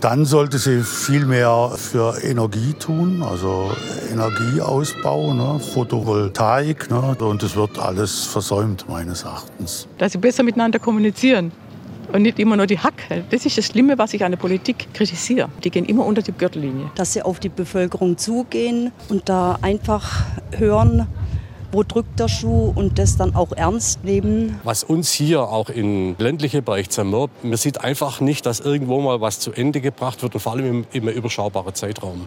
Dann sollte sie viel mehr für Energie tun, also Energieausbau, ne, Photovoltaik. Ne, und das wird alles versäumt, meines Erachtens. Dass sie besser miteinander kommunizieren und nicht immer nur die Hacke. Das ist das Schlimme, was ich an der Politik kritisiere. Die gehen immer unter die Gürtellinie. Dass sie auf die Bevölkerung zugehen und da einfach hören, wo drückt der Schuh und das dann auch ernst nehmen. Was uns hier auch im ländlichen Bereich zermürbt, man sieht einfach nicht, dass irgendwo mal was zu Ende gebracht wird und vor allem im überschaubaren Zeitraum.